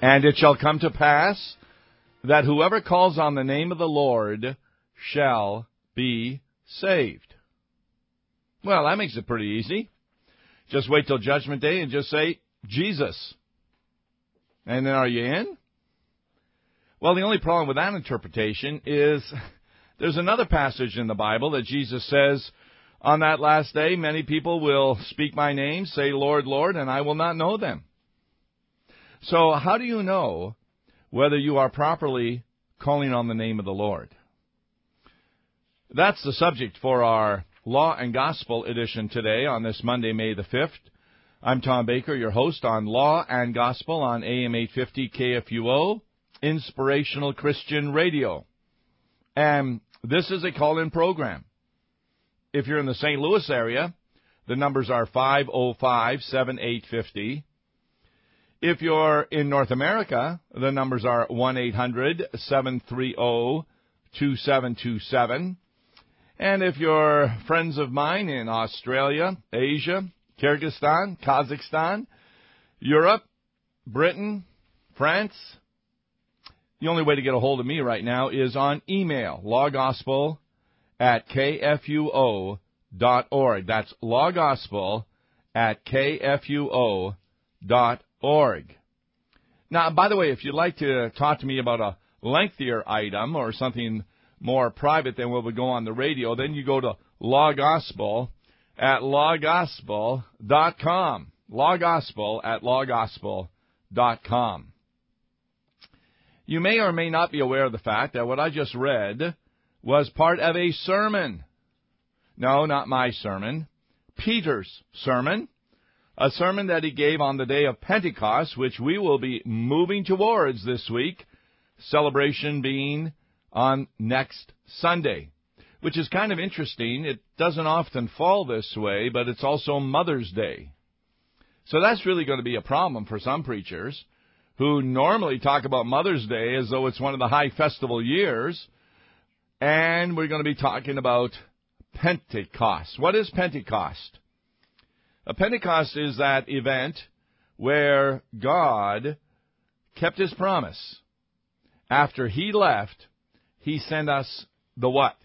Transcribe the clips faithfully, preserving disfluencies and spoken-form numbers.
And it shall come to pass that whoever calls on the name of the Lord shall be saved. Well, that makes it pretty easy. Just wait till Judgment Day and just say, Jesus. And then are you in? Well, the only problem with that interpretation is there's another passage in the Bible that Jesus says, on that last day, many people will speak my name, say, Lord, Lord, and I will not know them. So how do you know whether you are properly calling on the name of the Lord? That's the subject for our Law and Gospel edition today on this Monday, May the fifth. I'm Tom Baker, your host on Law and Gospel on A M eight fifty K F U O, Inspirational Christian Radio. And this is a call-in program. If you're in the Saint Louis area, the numbers are five oh five, seven eight five oh. If you're in North America, the numbers are one eight hundred, seven three zero, two seven two seven. And if you're friends of mine in Australia, Asia, Kyrgyzstan, Kazakhstan, Europe, Britain, France, the only way to get a hold of me right now is on email, lawgospel at k f u o dot org. That's lawgospel at k f u o dot org. Now, by the way, if you'd like to talk to me about a lengthier item or something more private than what would go on the radio, then you go to lawgospel at lawgospel dot com. Lawgospel at lawgospel dot com. You may or may not be aware of the fact that what I just read was part of a sermon. No, not my sermon. Peter's sermon. A sermon that he gave on the day of Pentecost, which we will be moving towards this week, celebration being on next Sunday, which is kind of interesting. It doesn't often fall this way, but it's also Mother's Day. So that's really going to be a problem for some preachers who normally talk about Mother's Day as though it's one of the high festival years. And we're going to be talking about Pentecost. What is Pentecost? A Pentecost is that event where God kept his promise. After he left, he sent us the what?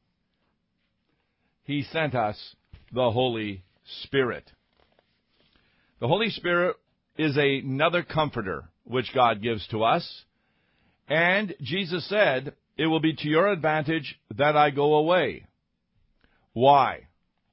He sent us the Holy Spirit. The Holy Spirit is another comforter which God gives to us. And Jesus said, it will be to your advantage that I go away. Why?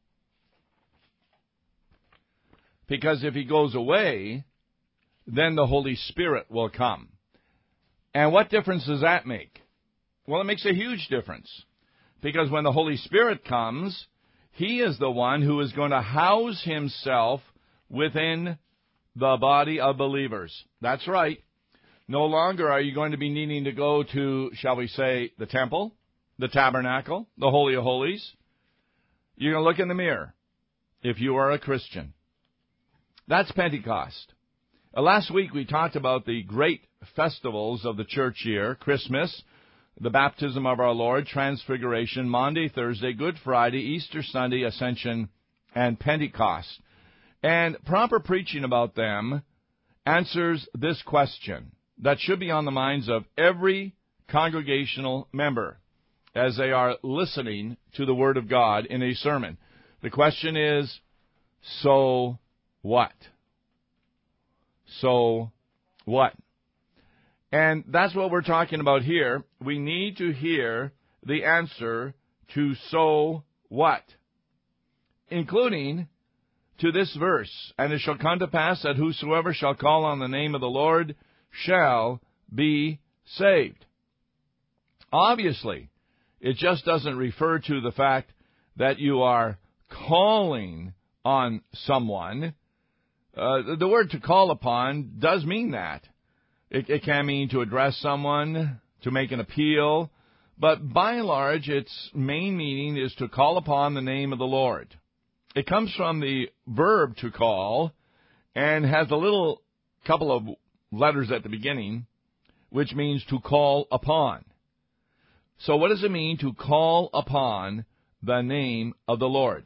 Because if he goes away, then the Holy Spirit will come. And what difference does that make? Well, it makes a huge difference. Because when the Holy Spirit comes, he is the one who is going to house himself within the body of believers. That's right. No longer are you going to be needing to go to, shall we say, the temple, the tabernacle, the Holy of Holies. You're going to look in the mirror if you are a Christian. That's Pentecost. Uh, last week we talked about the great festivals of the church year: Christmas, the baptism of our Lord, Transfiguration, Maundy, Thursday, Good Friday, Easter Sunday, Ascension, and Pentecost. And proper preaching about them answers this question that should be on the minds of every congregational member as they are listening to the Word of God in a sermon. The question is, so what? So what? And that's what we're talking about here. We need to hear the answer to so what, including to this verse. And it shall come to pass that whosoever shall call on the name of the Lord shall be saved. Obviously, it just doesn't refer to the fact that you are calling on someone. Uh, the word to call upon does mean that. It, it can mean to address someone, to make an appeal, but by and large, its main meaning is to call upon the name of the Lord. It comes from the verb to call and has a little couple of letters at the beginning, which means to call upon. So what does it mean to call upon the name of the Lord?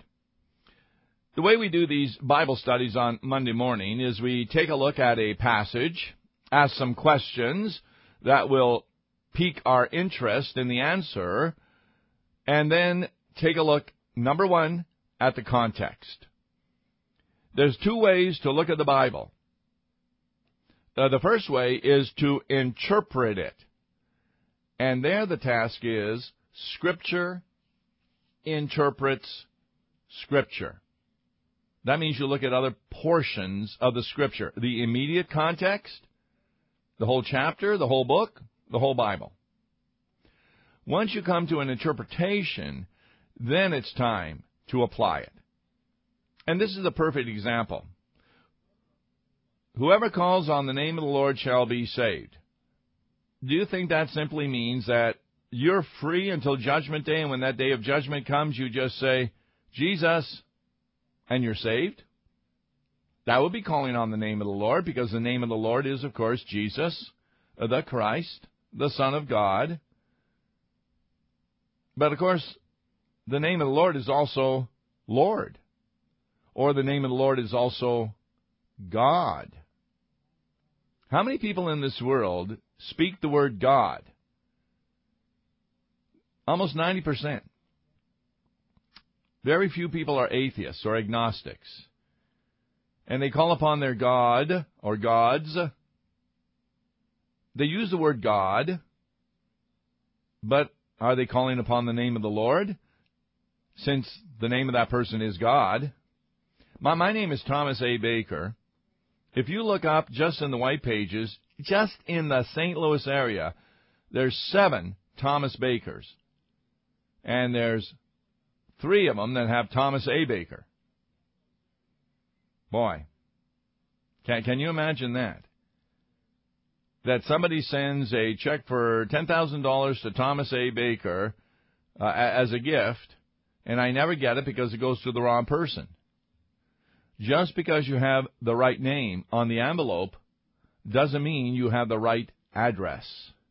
The way we do these Bible studies on Monday morning is we take a look at a passage, ask some questions that will pique our interest in the answer, and then take a look, number one, at the context. There's two ways to look at the Bible. Uh, the first way is to interpret it. And there the task is, Scripture interprets Scripture. That means you look at other portions of the Scripture. The immediate context, the whole chapter, the whole book, the whole Bible. Once you come to an interpretation, then it's time to apply it. And this is a perfect example. Whoever calls on the name of the Lord shall be saved. Do you think that simply means that you're free until Judgment Day, and when that day of judgment comes, you just say, Jesus, and you're saved? That would be calling on the name of the Lord, because the name of the Lord is, of course, Jesus, the Christ, the Son of God. But, of course, the name of the Lord is also Lord, or the name of the Lord is also God. How many people in this world speak the word God? Almost ninety percent. Very few people are atheists or agnostics. And they call upon their God or gods. They use the word God, but are they calling upon the name of the Lord? Since the name of that person is God. My, my name is Thomas A. Baker. If you look up just in the white pages, just in the Saint Louis area, there's seven Thomas Bakers. And there's three of them that have Thomas A. Baker. Boy, can, can you imagine that? That somebody sends a check for ten thousand dollars to Thomas A. Baker uh, as a gift, and I never get it because it goes to the wrong person. Just because you have the right name on the envelope doesn't mean you have the right address.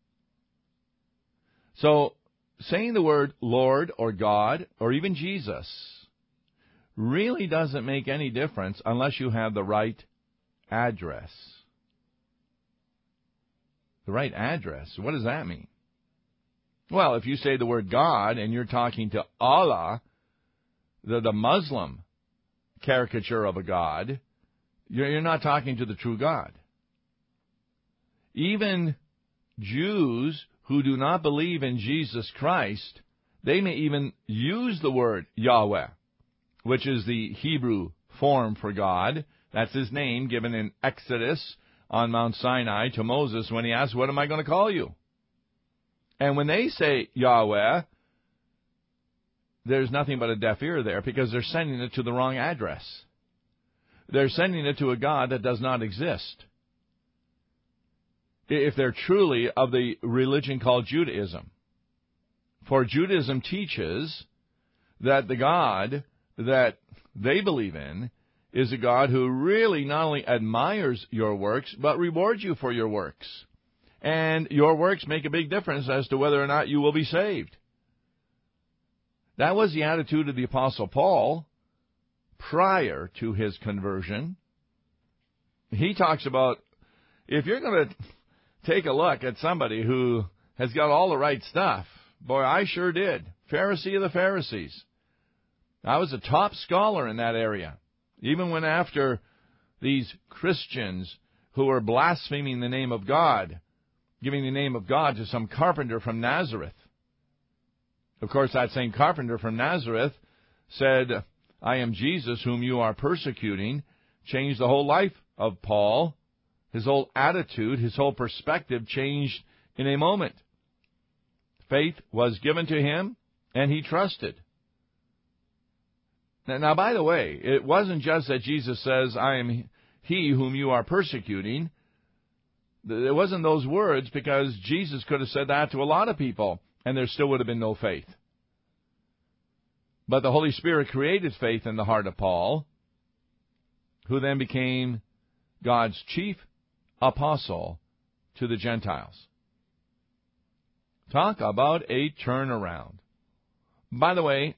So, saying the word Lord or God or even Jesus really doesn't make any difference unless you have the right address. The right address, what does that mean? Well, if you say the word God and you're talking to Allah, the, the Muslim caricature of a God, you're, you're not talking to the true God. Even Jews who do not believe in Jesus Christ, they may even use the word Yahweh, which is the Hebrew form for God. That's his name given in Exodus on Mount Sinai to Moses when he asked, what am I going to call you? And when they say Yahweh, there's nothing but a deaf ear there because they're sending it to the wrong address. They're sending it to a God that does not exist. If they're truly of the religion called Judaism. For Judaism teaches that the God that they believe in is a God who really not only admires your works, but rewards you for your works. And your works make a big difference as to whether or not you will be saved. That was the attitude of the Apostle Paul prior to his conversion. He talks about, if you're going to take a look at somebody who has got all the right stuff, boy, I sure did. Pharisee of the Pharisees. I was a top scholar in that area. Even when after these Christians who were blaspheming the name of God, giving the name of God to some carpenter from Nazareth. Of course, that same carpenter from Nazareth said, I am Jesus whom you are persecuting, changed the whole life of Paul. His whole attitude, his whole perspective changed in a moment. Faith was given to him, and he trusted. Now, now, by the way, it wasn't just that Jesus says, I am he whom you are persecuting. It wasn't those words, because Jesus could have said that to a lot of people, and there still would have been no faith. But the Holy Spirit created faith in the heart of Paul, who then became God's chief apostle to the Gentiles. Talk about a turnaround. By the way,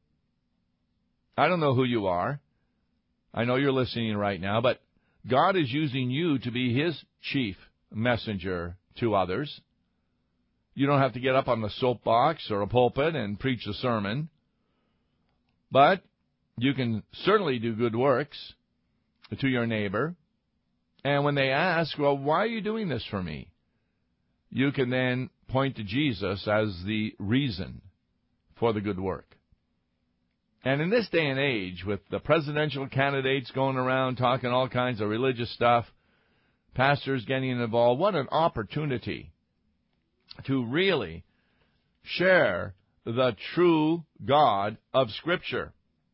I don't know who you are. I know you're listening right now, but God is using you to be his chief messenger to others. You don't have to get up on the soapbox or a pulpit and preach a sermon. But you can certainly do good works to your neighbor. And when they ask, well, why are you doing this for me? You can then point to Jesus as the reason for the good work. And in this day and age, with the presidential candidates going around talking all kinds of religious stuff, pastors getting involved, what an opportunity to really share the true God of Scripture.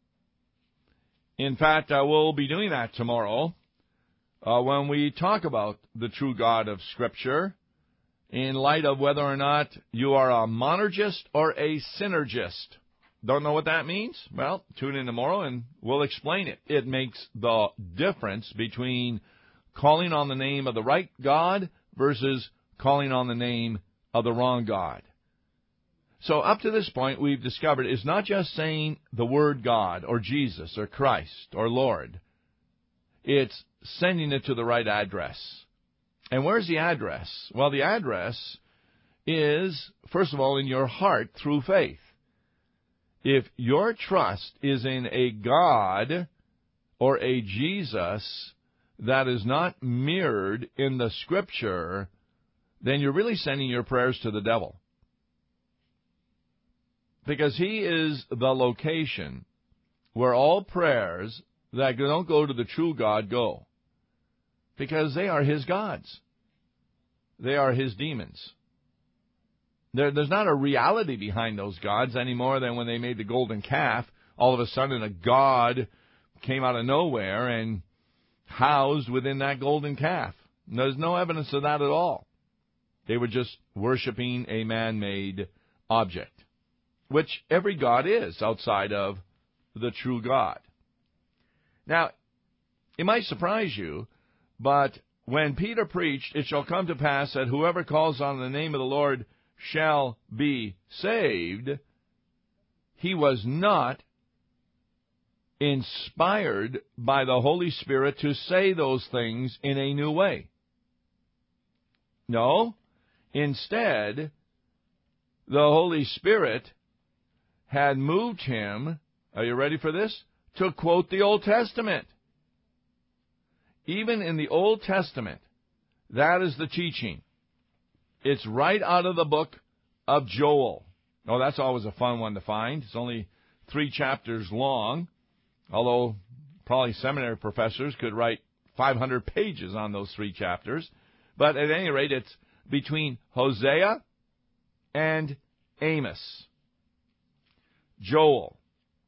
In fact, I will be doing that tomorrow uh, when we talk about the true God of Scripture in light of whether or not you are a monergist or a synergist. Don't know what that means? Well, tune in tomorrow and we'll explain it. It makes the difference between calling on the name of the right God versus calling on the name of the wrong God. So up to this point, we've discovered it's not just saying the word God or Jesus or Christ or Lord. It's sending it to the right address. And where's the address? Well, the address is, first of all, in your heart through faith. If your trust is in a God or a Jesus that is not mirrored in the Scripture, then you're really sending your prayers to the devil. Because he is the location where all prayers that don't go to the true God go. Because they are his gods. They are his demons. There, there's not a reality behind those gods any more than when they made the golden calf. All of a sudden a god came out of nowhere and housed within that golden calf. There's no evidence of that at all. They were just worshiping a man-made object, which every god is outside of the true God. Now, it might surprise you, but when Peter preached, "It shall come to pass that whoever calls on the name of the Lord shall be saved," he was not inspired by the Holy Spirit to say those things in a new way. No, instead, the Holy Spirit had moved him, are you ready for this, to quote the Old Testament. Even in the Old Testament, that is the teaching. It's right out of the book of Joel. Oh, that's always a fun one to find. It's only three chapters long, although probably seminary professors could write five hundred pages on those three chapters. But at any rate, it's between Hosea and Amos. Joel.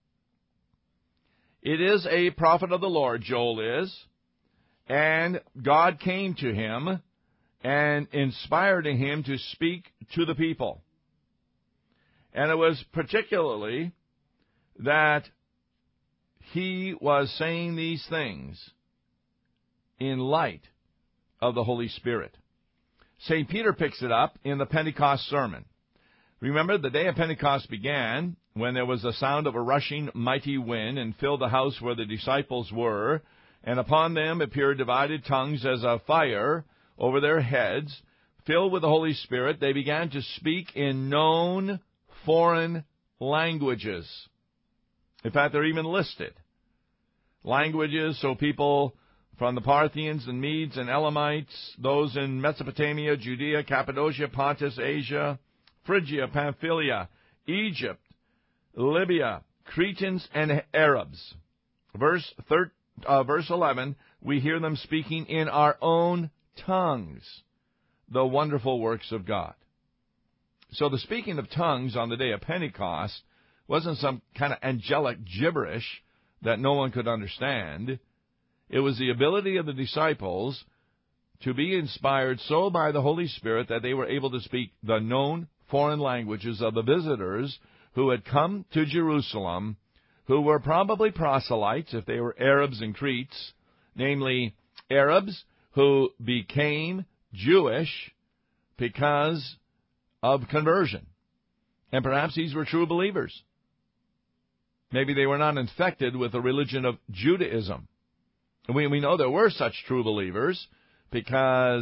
It is a prophet of the Lord, Joel is, and God came to him and inspired him to speak to the people. And it was particularly that he was saying these things in light of the Holy Spirit. Saint Peter picks it up in the Pentecost sermon. Remember, the day of Pentecost began when there was the sound of a rushing mighty wind and filled the house where the disciples were, and upon them appeared divided tongues as of fire over their heads. Filled with the Holy Spirit, they began to speak in known foreign languages. In fact, they're even listed. Languages, so people from the Parthians and Medes and Elamites, those in Mesopotamia, Judea, Cappadocia, Pontus, Asia, Phrygia, Pamphylia, Egypt, Libya, Cretans, and Arabs. Verse thir- uh, verse eleven, we hear them speaking in our own tongues the wonderful works of God. So the speaking of tongues on the day of Pentecost wasn't some kind of angelic gibberish that no one could understand. It was the ability of the disciples to be inspired so by the Holy Spirit that they were able to speak the known foreign languages of the visitors who had come to Jerusalem, who were probably proselytes if they were Arabs and Cretes, namely Arabs who became Jewish because of conversion. And perhaps these were true believers. Maybe they were not infected with the religion of Judaism. And we, we know there were such true believers because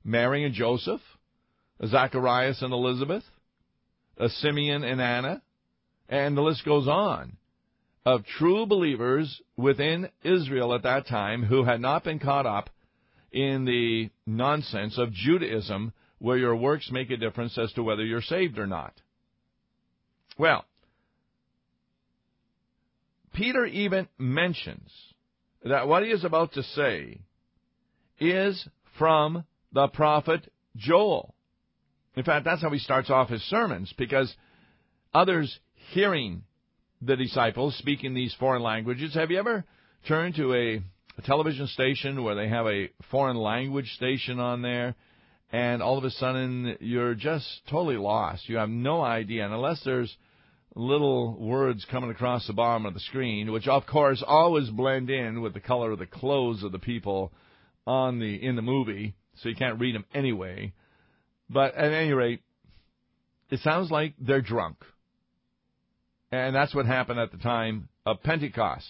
Mary and Joseph, Zacharias and Elizabeth, Simeon and Anna, and the list goes on, of true believers within Israel at that time who had not been caught up in the nonsense of Judaism, where your works make a difference as to whether you're saved or not. Well, Peter even mentions that what he is about to say is from the prophet Joel. In fact, that's how he starts off his sermons, because others hearing the disciples speaking these foreign languages, have you ever turned to a, a television station where they have a foreign language station on there, and all of a sudden you're just totally lost. You have no idea, and unless there's little words coming across the bottom of the screen, which of course always blend in with the color of the clothes of the people on the in the movie, so you can't read them anyway. But at any rate, it sounds like they're drunk. And that's what happened at the time of Pentecost.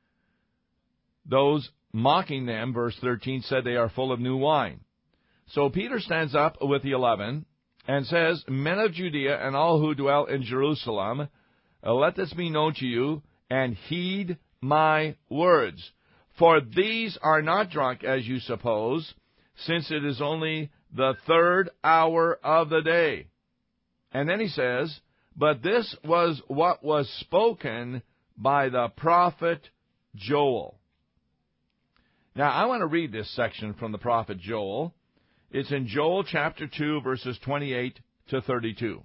Those mocking them, verse thirteen, said they are full of new wine. So Peter stands up with the eleven and says, Men of Judea and all who dwell in Jerusalem, let this be known to you, and heed my words. For these are not drunk, as you suppose, since it is only the third hour of the day. And then he says, But this was what was spoken by the prophet Joel. Now, I want to read this section from the prophet Joel. It's in Joel chapter two, verses twenty-eight to thirty-two.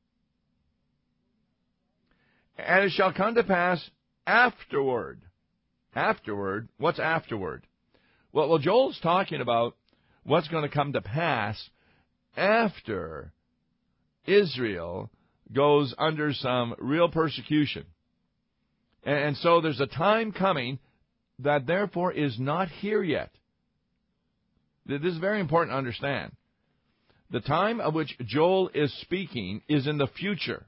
And it shall come to pass afterward. Afterward? What's afterward? Well, well, Joel's talking about what's going to come to pass after Israel goes under some real persecution. And so there's a time coming that therefore is not here yet. This is very important to understand. The time of which Joel is speaking is in the future.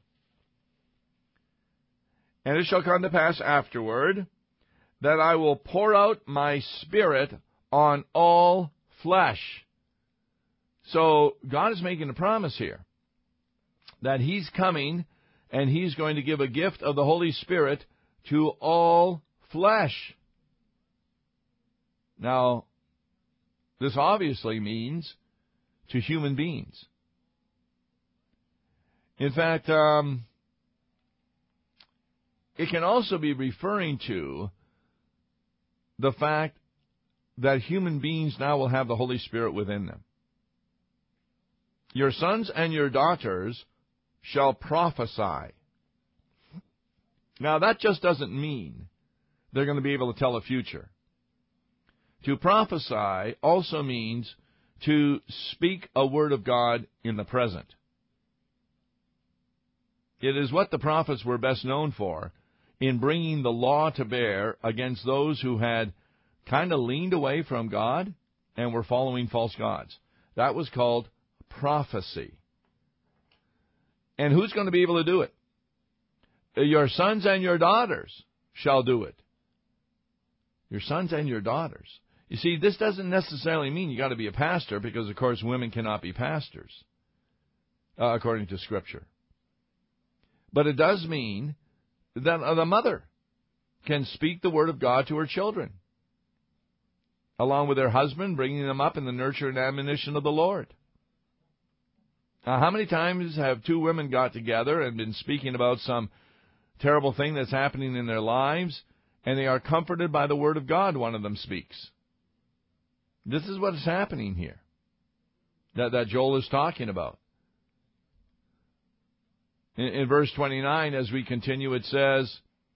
And it shall come to pass afterward that I will pour out my Spirit on all flesh. So God is making a promise here that He's coming and He's going to give a gift of the Holy Spirit to all flesh. Now, this obviously means to human beings. In fact, um, it can also be referring to the fact that human beings now will have the Holy Spirit within them. Your sons and your daughters shall prophesy. Now, that just doesn't mean they're going to be able to tell a future. To prophesy also means to speak a word of God in the present. It is what the prophets were best known for, in bringing the law to bear against those who had kind of leaned away from God and were following false gods. That was called prophecy. And who's going to be able to do it? Your sons and your daughters shall do it. Your sons and your daughters. You see, this doesn't necessarily mean you got to be a pastor, because, of course, women cannot be pastors, uh, according to Scripture. But it does mean that the mother can speak the word of God to her children, along with her husband, bringing them up in the nurture and admonition of the Lord. Now, how many times have two women got together and been speaking about some terrible thing that's happening in their lives, and they are comforted by the word of God one of them speaks? This is what is happening here, that, that Joel is talking about. In, in verse twenty-nine, as we continue, it says,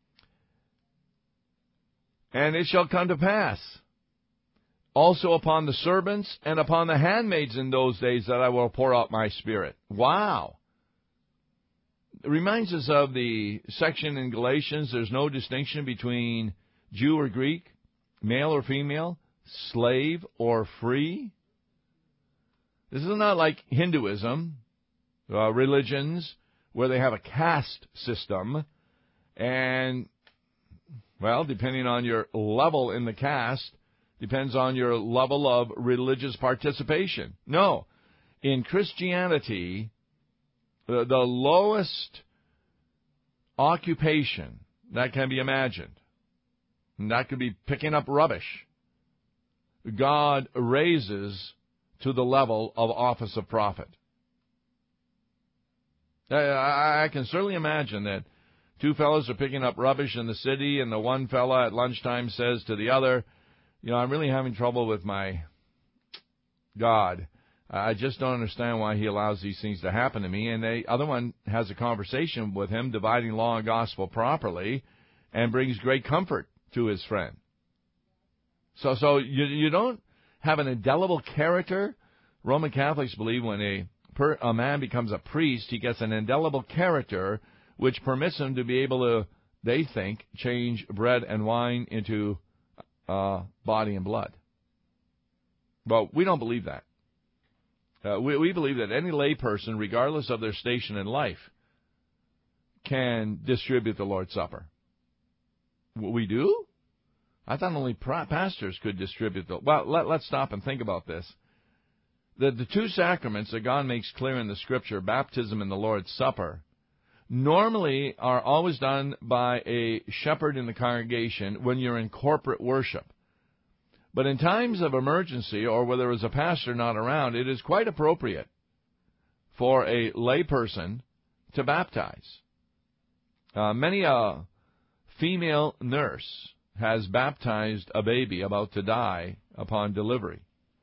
And it shall come to pass also upon the servants and upon the handmaids in those days that I will pour out my Spirit. Wow. It reminds us of the section in Galatians, there's no distinction between Jew or Greek, male or female, slave or free. This is not like Hinduism, uh, religions, where they have a caste system, and, well, depending on your level in the caste, Depends on your level of religious participation. No. In Christianity, the, the lowest occupation that can be imagined, and that could be picking up rubbish, God raises to the level of office of prophet. I, I can certainly imagine that two fellows are picking up rubbish in the city, and the one fella at lunchtime says to the other, you know, I'm really having trouble with my God. I just don't understand why he allows these things to happen to me. And the other one has a conversation with him, dividing law and gospel properly, and brings great comfort to his friend. So, so you, you don't have an indelible character. Roman Catholics believe when a, per, a man becomes a priest, he gets an indelible character which permits him to be able to, they think, change bread and wine into uh, body and blood. But we don't believe that. Uh, we, we believe that any layperson, regardless of their station in life, can distribute the Lord's Supper. We do? I thought only pastors could distribute the... Well, let, let's stop and think about this. The, the two sacraments that God makes clear in the Scripture, baptism and the Lord's Supper, normally are always done by a shepherd in the congregation when you're in corporate worship. But in times of emergency, or where there is a pastor not around, it is quite appropriate for a layperson to baptize. Uh, many a female nurse has baptized a baby about to die upon delivery.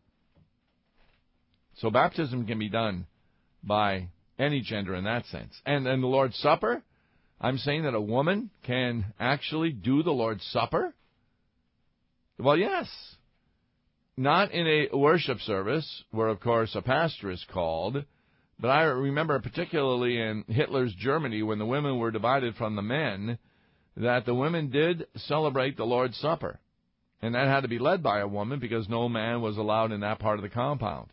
So baptism can be done by any gender in that sense. And and the Lord's Supper, I'm saying that a woman can actually do the Lord's Supper? Well, yes. Not in a worship service, where, of course, a pastor is called. But I remember particularly in Hitler's Germany, when the women were divided from the men, that the women did celebrate the Lord's Supper. And that had to be led by a woman, because no man was allowed in that part of the compound.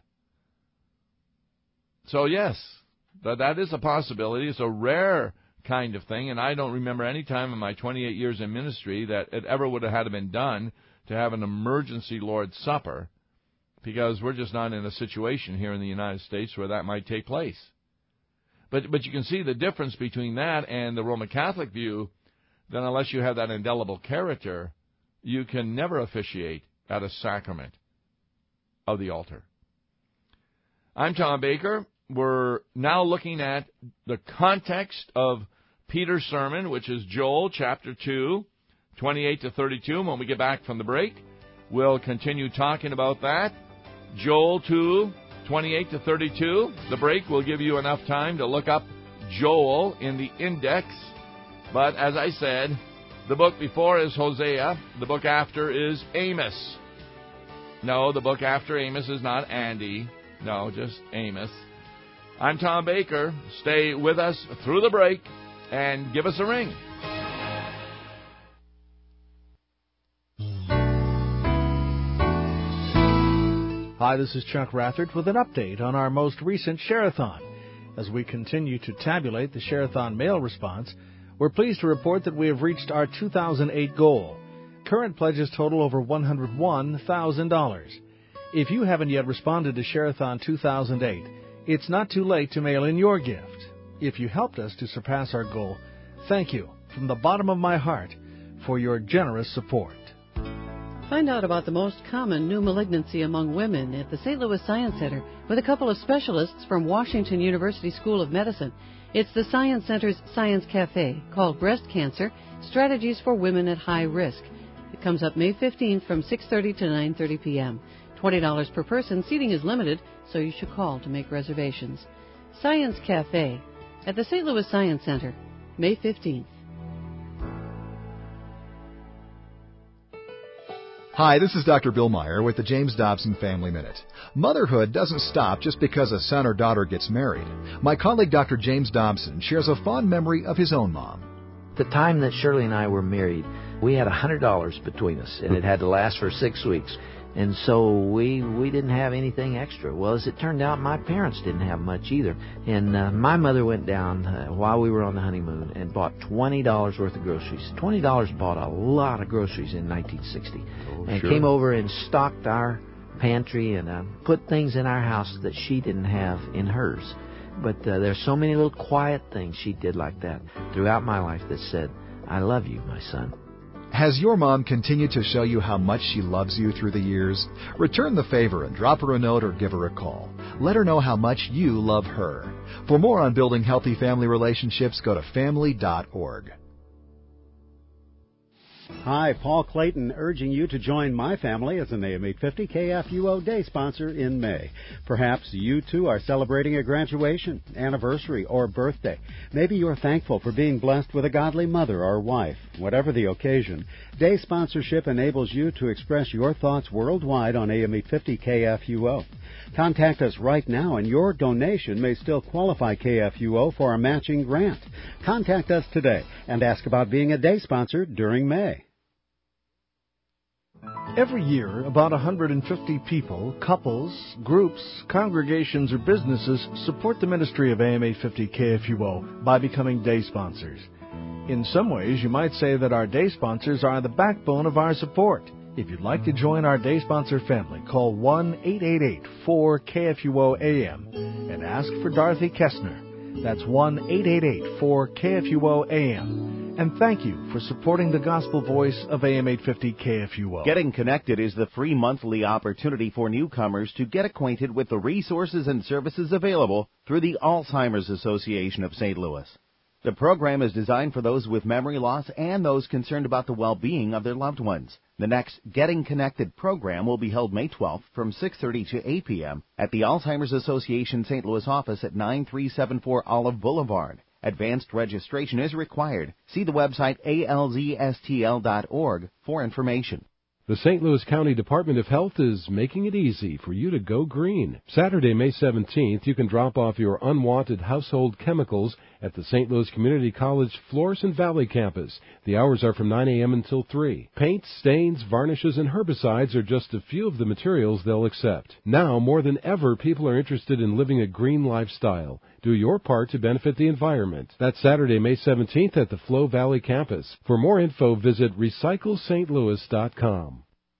So, yes, that, that is a possibility. It's a rare kind of thing, and I don't remember any time in my twenty-eight years in ministry that it ever would have had been done to have an emergency Lord's Supper, because we're just not in a situation here in the United States where that might take place. But but you can see the difference between that and the Roman Catholic view, that unless you have that indelible character, you can never officiate at a sacrament of the altar. I'm Tom Baker. We're now looking at the context of Peter's sermon, which is Joel chapter two, twenty-eight to thirty-two. When we get back from the break, we'll continue talking about that. Joel two, twenty-eight to thirty-two. The break will give you enough time to look up Joel in the index. But as I said, the book before is Hosea. The book after is Amos. No, the book after Amos is not Andy. No, just Amos. I'm Tom Baker. Stay with us through the break and give us a ring. Hi, this is Chuck Rathert with an update on our most recent Share-a-thon. As we continue to tabulate the Share-a-thon mail response, we're pleased to report that we have reached our two thousand eight goal. Current pledges total over one hundred one thousand dollars. If you haven't yet responded to Share-a-thon two thousand eight, it's not too late to mail in your gift. If you helped us to surpass our goal, thank you from the bottom of my heart for your generous support. Find out about the most common new malignancy among women at the Saint Louis Science Center with a couple of specialists from Washington University School of Medicine. It's the Science Center's Science Cafe, called Breast Cancer, Strategies for Women at High Risk. It comes up May fifteenth from six thirty to nine thirty p.m. twenty dollars per person. Seating is limited, so you should call to make reservations. Science Cafe at the Saint Louis Science Center, May fifteenth. Hi, this is Doctor Bill Meyer with the James Dobson Family Minute. Motherhood doesn't stop just because a son or daughter gets married. My colleague Doctor James Dobson shares a fond memory of his own mom. The time that Shirley and I were married, we had one hundred dollars between us, and it had to last for six weeks. And so we we didn't have anything extra. Well, as it turned out, my parents didn't have much either. And uh, my mother went down uh, while we were on the honeymoon and bought twenty dollars worth of groceries. twenty dollars bought a lot of groceries in nineteen sixty. Oh, and sure. Came over and stocked our pantry and uh, put things in our house that she didn't have in hers. But uh, there's so many little quiet things she did like that throughout my life that said, I love you, my son. Has your mom continued to show you how much she loves you through the years? Return the favor and drop her a note or give her a call. Let her know how much you love her. For more on building healthy family relationships, go to family dot org. Hi, Paul Clayton urging you to join my family as an A M eight fifty K F U O Day sponsor in May. Perhaps you, too, are celebrating a graduation, anniversary, or birthday. Maybe you're thankful for being blessed with a godly mother or wife. Whatever the occasion, day sponsorship enables you to express your thoughts worldwide on A M eight fifty K F U O. Contact us right now, and your donation may still qualify K F U O for a matching grant. Contact us today and ask about being a day sponsor during May. Every year, about one hundred fifty people, couples, groups, congregations, or businesses support the ministry of A M eight fifty K F U O by becoming day sponsors. In some ways, you might say that our day sponsors are the backbone of our support. If you'd like to join our day sponsor family, call one eight eight eight four K F U O A M and ask for Dorothy Kestner. That's one eight eight eight four K F U O A M. And thank you for supporting the gospel voice of A M eight fifty K F U O. Getting Connected is the free monthly opportunity for newcomers to get acquainted with the resources and services available through the Alzheimer's Association of Saint Louis. The program is designed for those with memory loss and those concerned about the well-being of their loved ones. The next Getting Connected program will be held May twelfth from six thirty to eight p.m. at the Alzheimer's Association Saint Louis office at nine three seven four Olive Boulevard. Advanced registration is required. See the website A L Z S T L dot org for information. The Saint Louis County Department of Health is making it easy for you to go green. Saturday, May seventeenth, you can drop off your unwanted household chemicals at the Saint Louis Community College Florissant Valley campus. The hours are from nine a.m. until three. Paints, stains, varnishes, and herbicides are just a few of the materials they'll accept. Now, more than ever, people are interested in living a green lifestyle. Do your part to benefit the environment. That's Saturday, May seventeenth at the Flo Valley campus. For more info, visit recycle st louis dot com.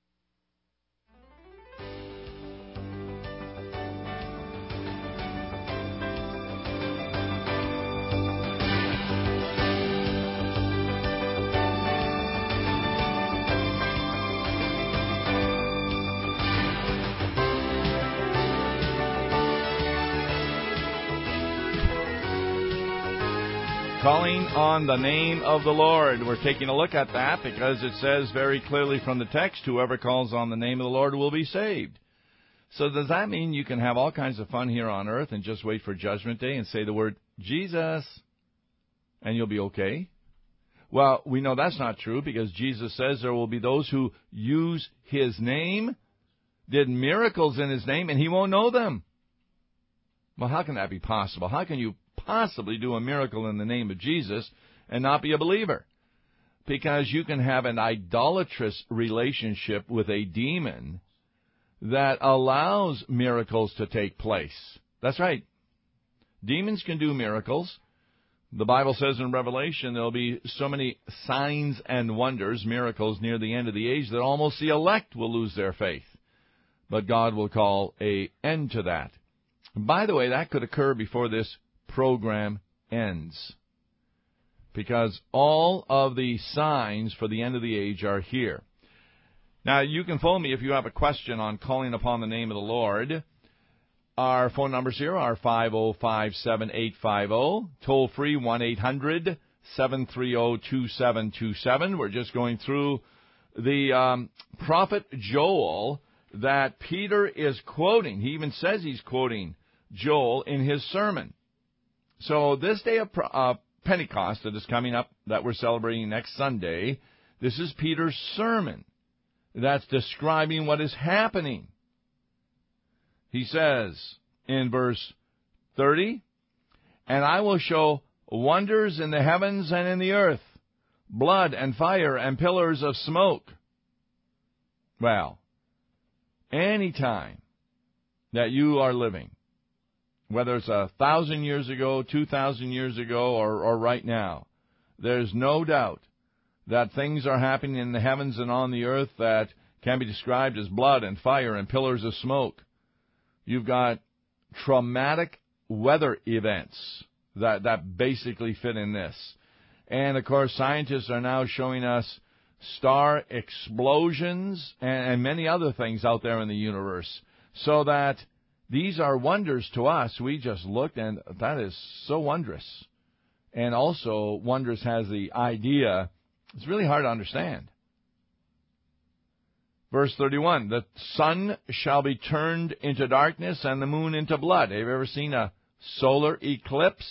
Calling on the name of the Lord. We're taking a look at that because it says very clearly from the text, whoever calls on the name of the Lord will be saved. So does that mean you can have all kinds of fun here on earth and just wait for Judgment Day and say the word Jesus and you'll be okay? Well, we know that's not true because Jesus says there will be those who use His name, did miracles in His name, and He won't know them. Well, how can that be possible? How can you possibly do a miracle in the name of Jesus and not be a believer? Because you can have an idolatrous relationship with a demon that allows miracles to take place. That's right. Demons can do miracles. The Bible says in Revelation there'll be so many signs and wonders, miracles near the end of the age that almost the elect will lose their faith. But God will call an end to that. By the way, that could occur before this program ends, because all of the signs for the end of the age are here. Now, you can phone me if you have a question on calling upon the name of the Lord. Our phone numbers here are five oh five, seven eight five oh, toll free one eight hundred, seven three oh, two seven two seven. We're just going through the um, prophet Joel that Peter is quoting. He even says he's quoting Joel in his sermon. So this day of uh, Pentecost that is coming up, that we're celebrating next Sunday, this is Peter's sermon that's describing what is happening. He says in verse thirty, "And I will show wonders in the heavens and in the earth, blood and fire and pillars of smoke." Well, any time that you are living, whether it's a thousand years ago, two thousand years ago, or, or right now, there's no doubt that things are happening in the heavens and on the earth that can be described as blood and fire and pillars of smoke. You've got traumatic weather events that, that basically fit in this. And, of course, scientists are now showing us star explosions and, and many other things out there in the universe, so that these are wonders to us. We just looked, and that is so wondrous. And also, wondrous has the idea, it's really hard to understand. Verse thirty-one, the sun shall be turned into darkness and the moon into blood. Have you ever seen a solar eclipse?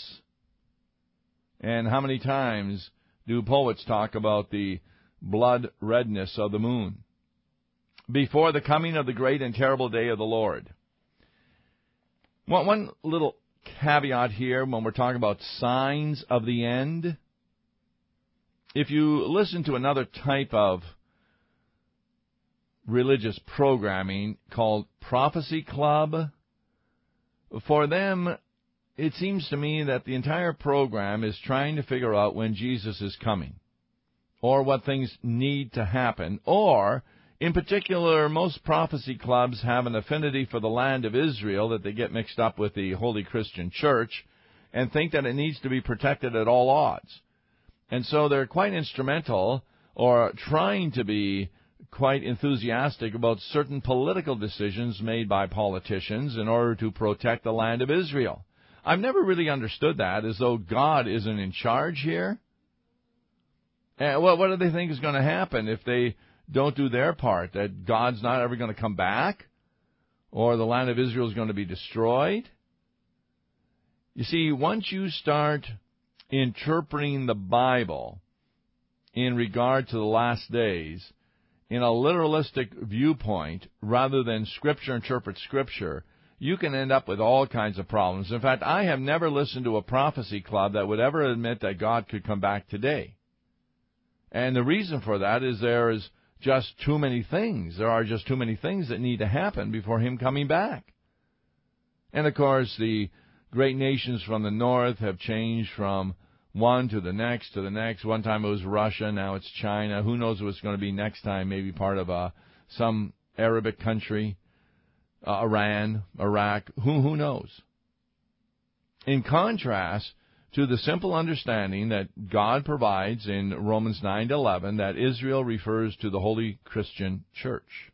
And how many times do poets talk about the blood redness of the moon? Before the coming of the great and terrible day of the Lord. One, one little caveat here when we're talking about signs of the end. If you listen to another type of religious programming called Prophecy Club, for them, it seems to me that the entire program is trying to figure out when Jesus is coming, or what things need to happen, or, in particular, most prophecy clubs have an affinity for the land of Israel that they get mixed up with the Holy Christian Church and think that it needs to be protected at all odds. And so they're quite instrumental, or trying to be quite enthusiastic about certain political decisions made by politicians in order to protect the land of Israel. I've never really understood that, as though God isn't in charge here. And what, what do they think is going to happen if they don't do their part? That God's not ever going to come back? Or the land of Israel is going to be destroyed? You see, once you start interpreting the Bible in regard to the last days in a literalistic viewpoint rather than Scripture interprets Scripture, you can end up with all kinds of problems. In fact, I have never listened to a prophecy club that would ever admit that God could come back today. And the reason for that is there is just too many things. There are just too many things that need to happen before Him coming back. And, of course, the great nations from the north have changed from one to the next to the next. One time it was Russia, now it's China. Who knows what's going to be next time? Maybe part of uh, some Arabic country, uh, Iran, Iraq. Who who knows? In contrast to the simple understanding that God provides in Romans nine to eleven that Israel refers to the Holy Christian Church.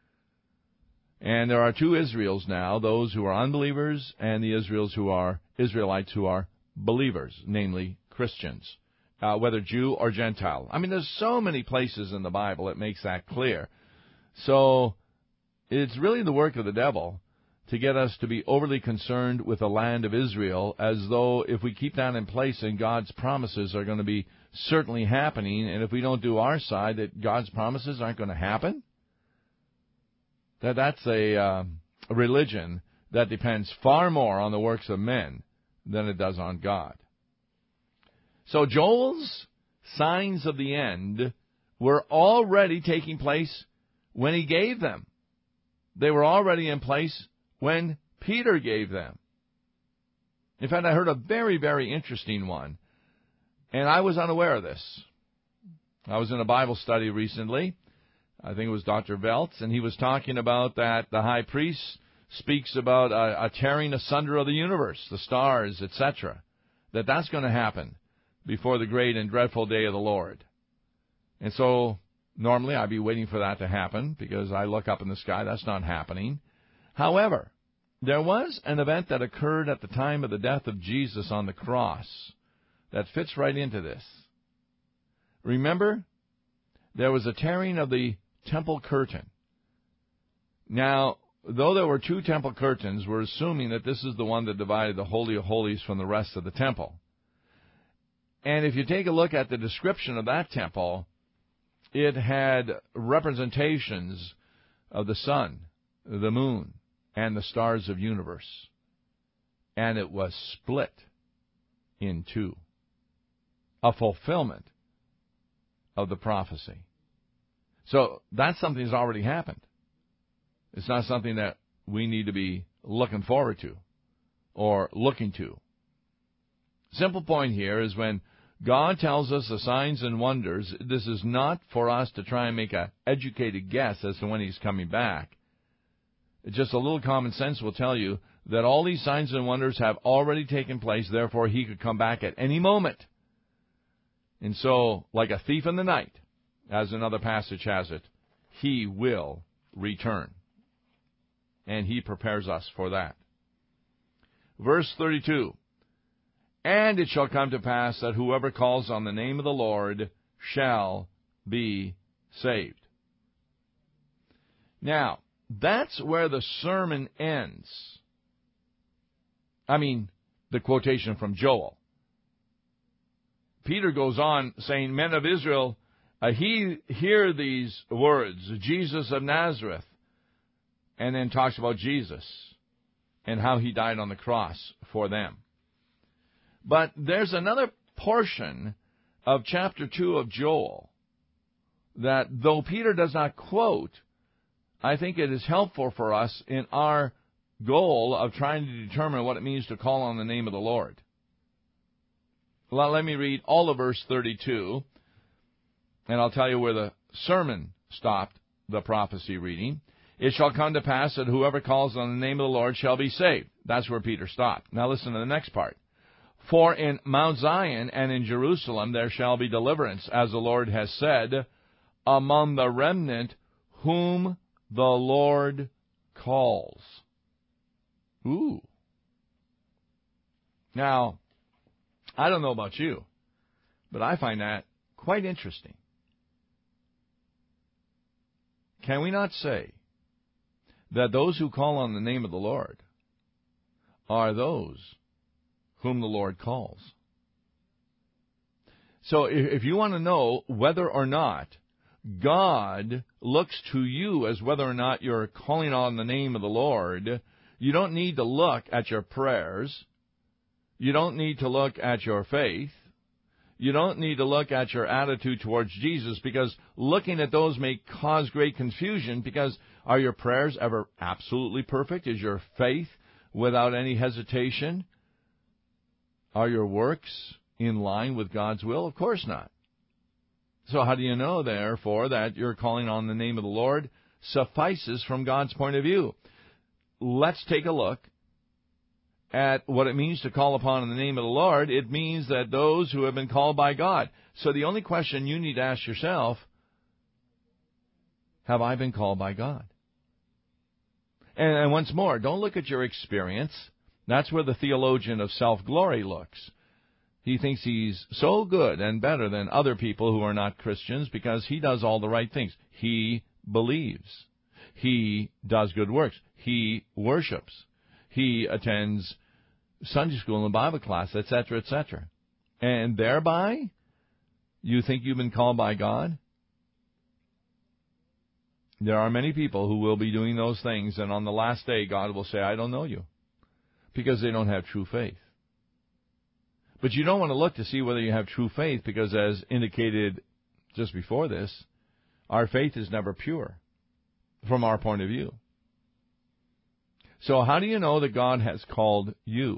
And there are two Israels now, those who are unbelievers and the Israels who are Israelites who are believers, namely Christians, uh, whether Jew or Gentile. I mean, there's so many places in the Bible that makes that clear. So it's really the work of the devil to get us to be overly concerned with the land of Israel, as though if we keep that in place, then God's promises are going to be certainly happening, and if we don't do our side, that God's promises aren't going to happen. That that's a, uh, a religion that depends far more on the works of men than it does on God. So Joel's signs of the end were already taking place when he gave them. They were already in place when Peter gave them. In fact, I heard a very, very interesting one, and I was unaware of this. I was in a Bible study recently. I think it was Doctor Veltz, and he was talking about that the high priest speaks about a, a tearing asunder of the universe, the stars, et cetera, that that's going to happen before the great and dreadful day of the Lord. And so normally I'd be waiting for that to happen because I look up in the sky. That's not happening. However, there was an event that occurred at the time of the death of Jesus on the cross that fits right into this. Remember, there was a tearing of the temple curtain. Now, though there were two temple curtains, we're assuming that this is the one that divided the Holy of Holies from the rest of the temple. And if you take a look at the description of that temple, it had representations of the sun, the moon, and the stars of universe. And it was split in two. A fulfillment of the prophecy. So that's something that's already happened. It's not something that we need to be looking forward to or looking to. Simple point here is when God tells us the signs and wonders, this is not for us to try and make an educated guess as to when He's coming back. Just a little common sense will tell you that all these signs and wonders have already taken place, therefore He could come back at any moment. And so, like a thief in the night, as another passage has it, He will return. And He prepares us for that. Verse thirty-two, and it shall come to pass that whoever calls on the name of the Lord shall be saved. Now, that's where the sermon ends. I mean, the quotation from Joel. Peter goes on saying, men of Israel, uh, he hear these words, Jesus of Nazareth, and then talks about Jesus and how He died on the cross for them. But there's another portion of chapter two of Joel that, though Peter does not quote, I think it is helpful for us in our goal of trying to determine what it means to call on the name of the Lord. Well, let me read all of verse thirty-two, and I'll tell you where the sermon stopped the prophecy reading. It shall come to pass that whoever calls on the name of the Lord shall be saved. That's where Peter stopped. Now listen to the next part. For in Mount Zion and in Jerusalem there shall be deliverance, as the Lord has said, among the remnant whom the Lord calls. Ooh. Now, I don't know about you, but I find that quite interesting. Can we not say that those who call on the name of the Lord are those whom the Lord calls? So if you want to know whether or not God looks to you as whether or not you're calling on the name of the Lord, you don't need to look at your prayers. You don't need to look at your faith. You don't need to look at your attitude towards Jesus, because looking at those may cause great confusion, because are your prayers ever absolutely perfect? Is your faith without any hesitation? Are your works in line with God's will? Of course not. So how do you know, therefore, that you're calling on the name of the Lord suffices from God's point of view? Let's take a look at what it means to call upon the name of the Lord. It means that those who have been called by God. So the only question you need to ask yourself, have I been called by God? And, and once more, don't look at your experience. That's where the theologian of self-glory looks. He thinks he's so good and better than other people who are not Christians because he does all the right things. He believes. He does good works. He worships. He attends Sunday school and Bible class, et cetera, et cetera. And thereby, you think you've been called by God? There are many people who will be doing those things, and on the last day, God will say, I don't know you, because they don't have true faith. But you don't want to look to see whether you have true faith, because as indicated just before this, our faith is never pure from our point of view. So how do you know that God has called you?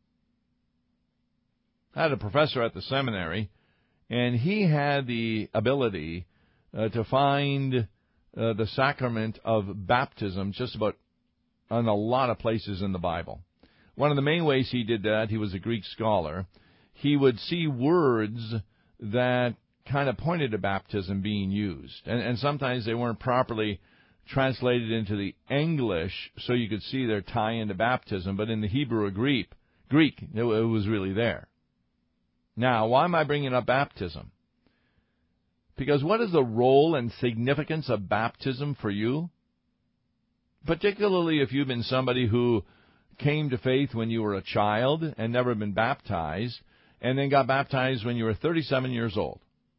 I had a professor at the seminary, and he had the ability uh, to find uh, the sacrament of baptism just about in a lot of places in the Bible. One of the main ways he did that, he was a Greek scholar, he would see words that kind of pointed to baptism being used. And, and sometimes they weren't properly translated into the English so you could see their tie into baptism, but in the Hebrew or Greek, Greek it, it was really there. Now, why am I bringing up baptism? Because what is the role and significance of baptism for you? Particularly if you've been somebody who came to faith when you were a child and never been baptized, and then got baptized when you were thirty-seven years old.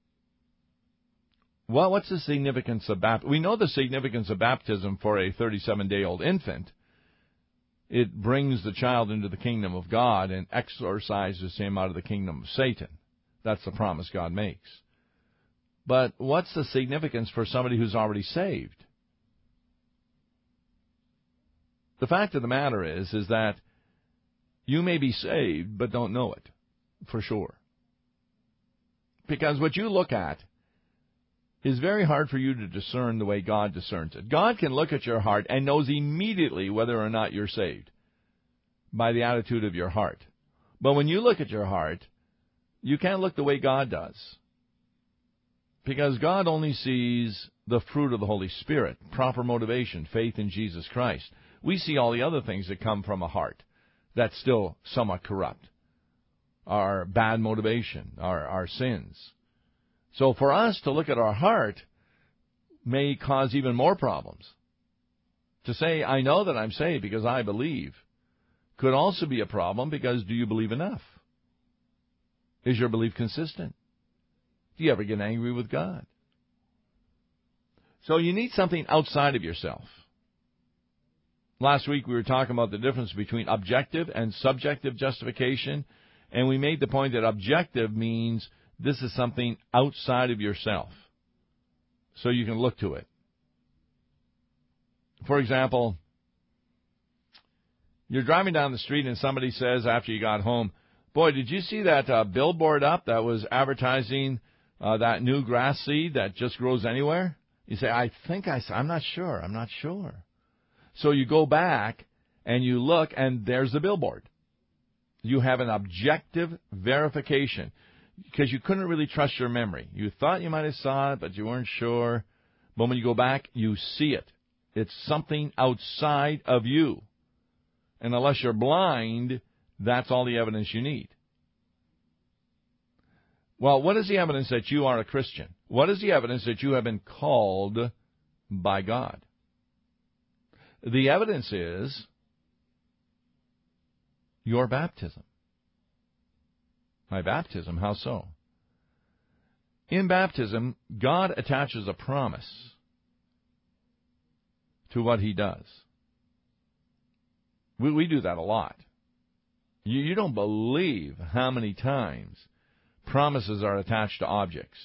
Well, what's the significance of baptism? We know the significance of baptism for a thirty-seven-day-old infant. It brings the child into the kingdom of God and exorcises him out of the kingdom of Satan. That's the promise God makes. But what's the significance for somebody who's already saved? The fact of the matter is, is that you may be saved, but don't know it for sure. Because what you look at is very hard for you to discern the way God discerns it. God can look at your heart and knows immediately whether or not you're saved by the attitude of your heart. But when you look at your heart, you can't look the way God does. Because God only sees the fruit of the Holy Spirit, proper motivation, faith in Jesus Christ. We see all the other things that come from a heart that's still somewhat corrupt. Our bad motivation, our, our sins. So for us to look at our heart may cause even more problems. To say, I know that I'm saved because I believe, could also be a problem because do you believe enough? Is your belief consistent? Do you ever get angry with God? So you need something outside of yourself. Last week we were talking about the difference between objective and subjective justification, and we made the point that objective means this is something outside of yourself, so you can look to it. For example, you're driving down the street and somebody says after you got home, boy, did you see that uh, billboard up that was advertising uh, that new grass seed that just grows anywhere? You say, I think I saw, I'm not sure, I'm not sure. So you go back and you look and there's the billboard. You have an objective verification because you couldn't really trust your memory. You thought you might have saw it, but you weren't sure. But when you go back, you see it. It's something outside of you. And unless you're blind, that's all the evidence you need. Well, what is the evidence that you are a Christian? What is the evidence that you have been called by God? The evidence is your baptism. My baptism, how so? In baptism, God attaches a promise to what He does. We, we do that a lot. You, you don't believe how many times promises are attached to objects.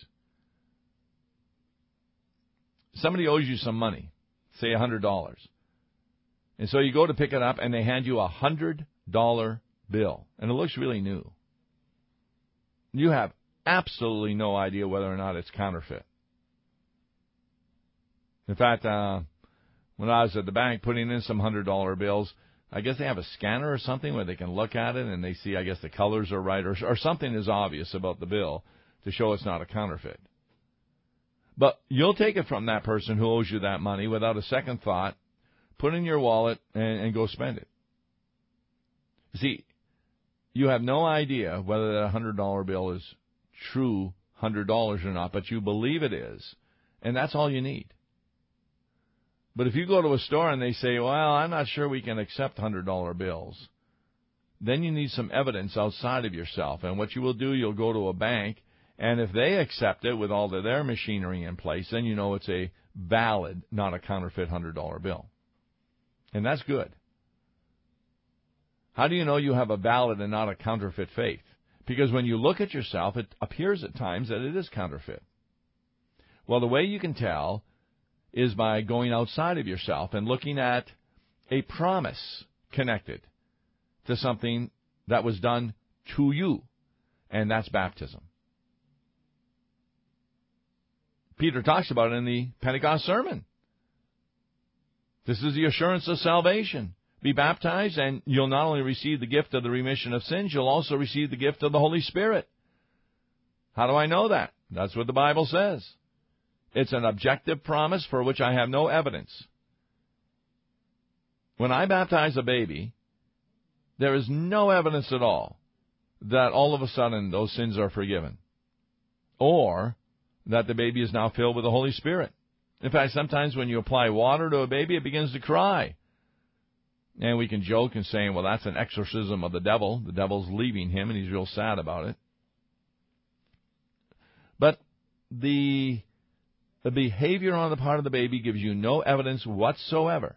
Somebody owes you some money, say one hundred dollars. And so you go to pick it up, and they hand you a one hundred dollar bill, and it looks really new. You have absolutely no idea whether or not it's counterfeit. In fact, uh, when I was at the bank putting in some one hundred dollar bills, I guess they have a scanner or something where they can look at it, and they see, I guess, the colors are right, or, or something is obvious about the bill to show it's not a counterfeit. But you'll take it from that person who owes you that money without a second thought, put it in your wallet, and, and go spend it. See, you have no idea whether that one hundred dollar bill is true one hundred dollars or not, but you believe it is, and that's all you need. But if you go to a store and they say, well, I'm not sure we can accept one hundred dollar bills, then you need some evidence outside of yourself. And what you will do, you'll go to a bank, and if they accept it with all of their machinery in place, then you know it's a valid, not a counterfeit one hundred dollar bill. And that's good. How do you know you have a valid and not a counterfeit faith? Because when you look at yourself, it appears at times that it is counterfeit. Well, the way you can tell is by going outside of yourself and looking at a promise connected to something that was done to you, and that's baptism. Peter talks about it in the Pentecost sermon. This is the assurance of salvation. Be baptized, and you'll not only receive the gift of the remission of sins, you'll also receive the gift of the Holy Spirit. How do I know that? That's what the Bible says. It's an objective promise for which I have no evidence. When I baptize a baby, there is no evidence at all that all of a sudden those sins are forgiven, or that the baby is now filled with the Holy Spirit. In fact, sometimes when you apply water to a baby, it begins to cry. And we can joke and say, well, that's an exorcism of the devil. The devil's leaving him, and he's real sad about it. But the, the behavior on the part of the baby gives you no evidence whatsoever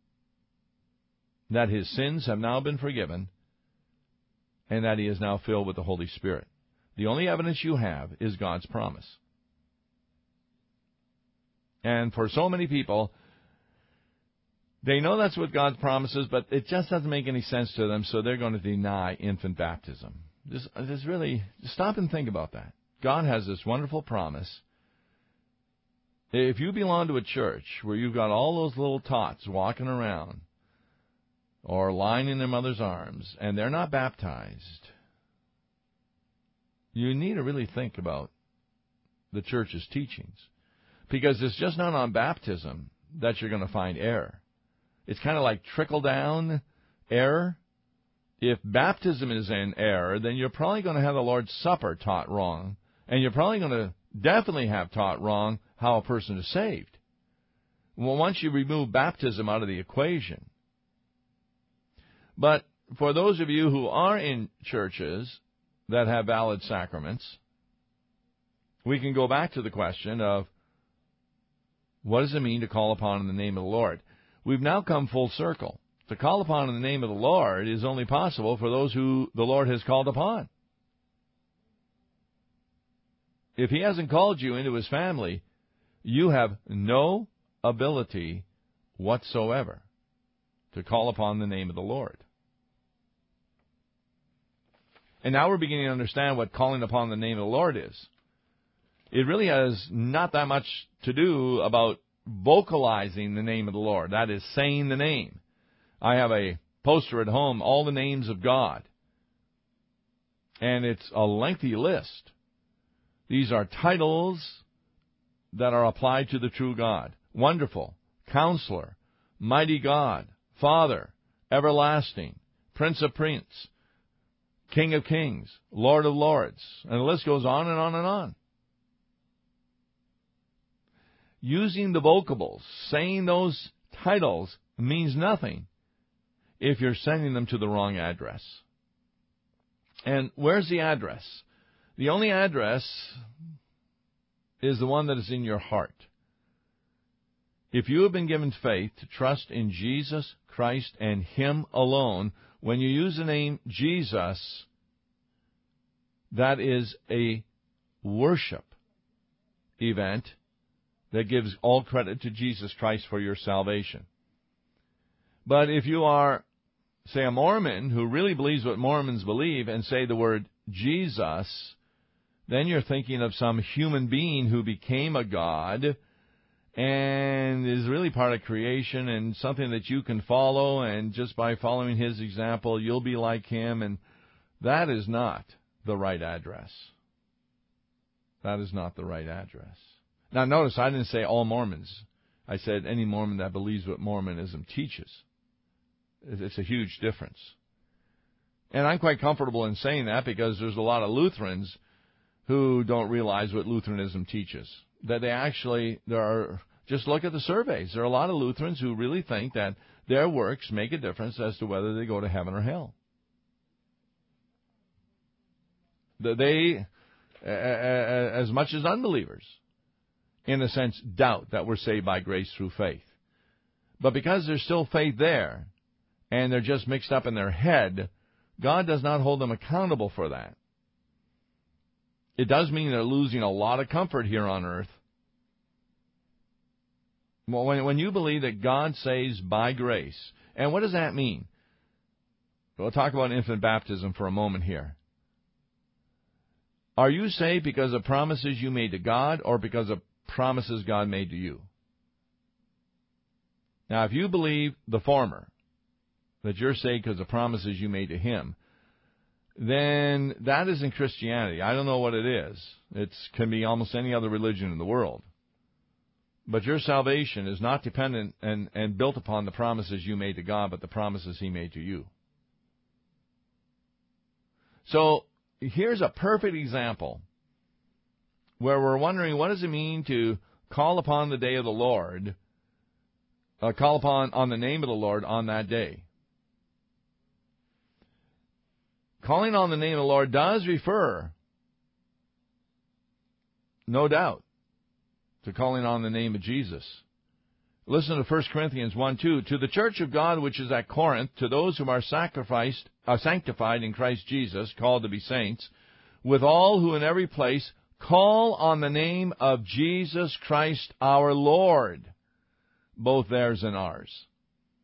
that his sins have now been forgiven and that he is now filled with the Holy Spirit. The only evidence you have is God's promise. And for so many people, They know that's what God promises, but it just doesn't make any sense to them, so they're going to deny infant baptism. Just, just really, just stop and think about that. God has this wonderful promise. If you belong to a church where you've got all those little tots walking around or lying in their mother's arms and they're not baptized, you need to really think about the church's teachings. Because it's just not on baptism that you're going to find error. It's kind of like trickle-down error. If baptism is in error, then you're probably going to have the Lord's Supper taught wrong, and you're probably going to definitely have taught wrong how a person is saved. Well, once you remove baptism out of the equation. But for those of you who are in churches that have valid sacraments, we can go back to the question of, what does it mean to call upon in the name of the Lord? We've now come full circle. To call upon in the name of the Lord is only possible for those who the Lord has called upon. If He hasn't called you into His family, you have no ability whatsoever to call upon the name of the Lord. And now we're beginning to understand what calling upon the name of the Lord is. It really has not that much to do about vocalizing the name of the Lord. That is, saying the name. I have a poster at home, all the names of God. And it's a lengthy list. These are titles that are applied to the true God. Wonderful, Counselor, Mighty God, Father, Everlasting, Prince of Prince, King of Kings, Lord of Lords. And the list goes on and on and on. Using the vocables, saying those titles, means nothing if you're sending them to the wrong address. And where's the address? The only address is the one that is in your heart. If you have been given faith to trust in Jesus Christ and Him alone, when you use the name Jesus, that is a worship event that gives all credit to Jesus Christ for your salvation. But if you are, say, a Mormon who really believes what Mormons believe and say the word Jesus, then you're thinking of some human being who became a god and is really part of creation and something that you can follow, and just by following his example, you'll be like him, and that is not the right address. That is not the right address. Now, notice I didn't say all Mormons. I said any Mormon that believes what Mormonism teaches. It's a huge difference. And I'm quite comfortable in saying that because there's a lot of Lutherans who don't realize what Lutheranism teaches. That they actually, there are, just look at the surveys. There are a lot of Lutherans who really think that their works make a difference as to whether they go to heaven or hell. They, as much as unbelievers, in a sense, doubt that we're saved by grace through faith. But because there's still faith there, and they're just mixed up in their head, God does not hold them accountable for that. It does mean they're losing a lot of comfort here on earth. Well, when, when you believe that God saves by grace, and what does that mean? We'll talk about infant baptism for a moment here. Are you saved because of promises you made to God or because of promises God made to you? Now, if you believe the former, that you're saved because of promises you made to Him, then that isn't Christianity. I don't know what it is. It can be almost any other religion in the world. But your salvation is not dependent and, and built upon the promises you made to God, but the promises He made to you. So, here's a perfect example where we're wondering, what does it mean to call upon the day of the Lord, uh, call upon on the name of the Lord on that day? Calling on the name of the Lord does refer, no doubt, to calling on the name of Jesus. Listen to First Corinthians one two. To the church of God which is at Corinth, to those whom are sacrificed, are sanctified in Christ Jesus, called to be saints, with all who in every place call on the name of Jesus Christ our Lord, both theirs and ours.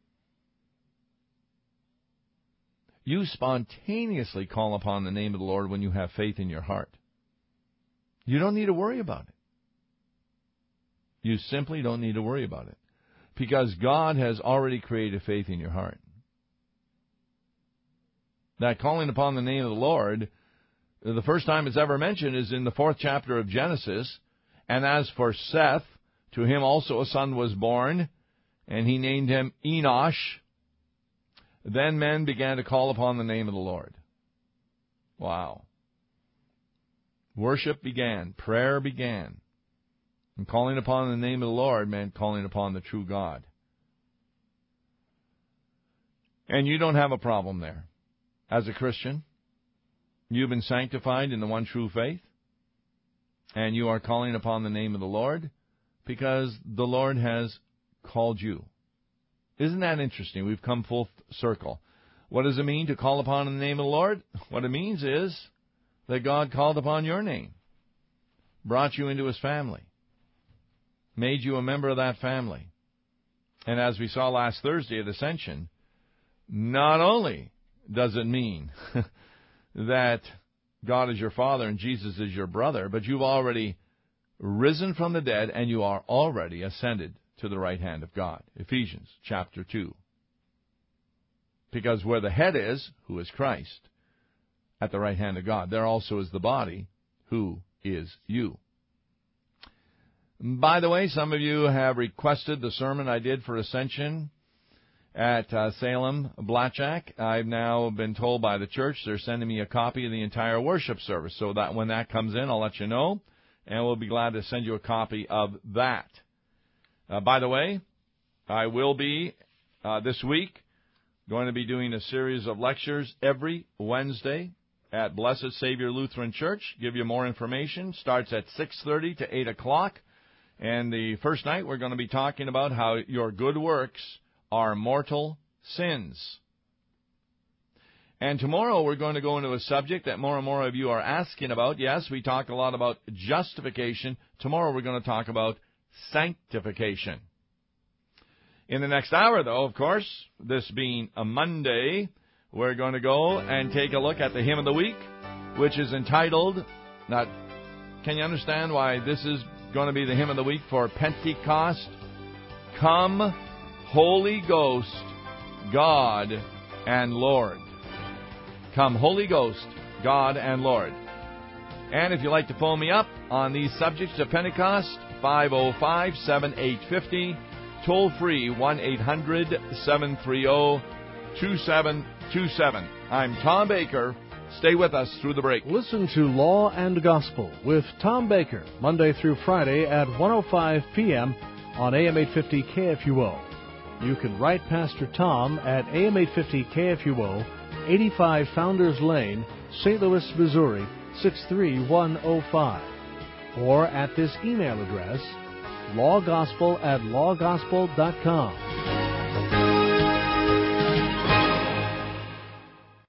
You spontaneously call upon the name of the Lord when you have faith in your heart. You don't need to worry about it. You simply don't need to worry about it, because God has already created faith in your heart. That calling upon the name of the Lord, the first time it's ever mentioned is in the fourth chapter of Genesis. And as for Seth, to him also a son was born, and he named him Enosh. Then men began to call upon the name of the Lord. Wow. Worship began. Prayer began. And calling upon the name of the Lord meant calling upon the true God. And you don't have a problem there. As a Christian, you've been sanctified in the one true faith, and you are calling upon the name of the Lord because the Lord has called you. Isn't that interesting? We've come full circle. What does it mean to call upon the name of the Lord? What it means is that God called upon your name, brought you into His family, made you a member of that family. And as we saw last Thursday at Ascension, not only does it mean that God is your Father and Jesus is your brother, but you've already risen from the dead and you are already ascended to the right hand of God. Ephesians chapter two. Because where the head is, who is Christ, at the right hand of God, there also is the body, who is you. By the way, some of you have requested the sermon I did for Ascension at uh, Salem Blackjack. I've now been told by the church they're sending me a copy of the entire worship service, so that when that comes in, I'll let you know, and we'll be glad to send you a copy of that. Uh, by the way, I will be, uh, this week, going to be doing a series of lectures every Wednesday at Blessed Savior Lutheran Church. Give you more information. Starts at six thirty to eight o'clock. And the first night we're going to be talking about how your good works are mortal sins. And tomorrow we're going to go into a subject that more and more of you are asking about. Yes, we talk a lot about justification. Tomorrow we're going to talk about sanctification. In the next hour, though, of course, this being a Monday, we're going to go and take a look at the hymn of the week, which is entitled, now, can you understand why this is going to be the hymn of the week for Pentecost? Come, Holy Ghost, God and Lord. Come, Holy Ghost, God and Lord. And if you'd like to phone me up on these subjects of Pentecost, five oh five, seven eight five oh, toll free one eight hundred, seven three zero, two seven two seven. I'm Tom Baker. Stay with us through the break. Listen to Law and Gospel with Tom Baker, Monday through Friday at one oh five p.m. on A M eight fifty K F U O. You can write Pastor Tom at A M eight fifty K F U O, eighty-five Founders Lane, Saint Louis, Missouri, six three one oh five. Or at this email address, lawgospel at lawgospel dot com.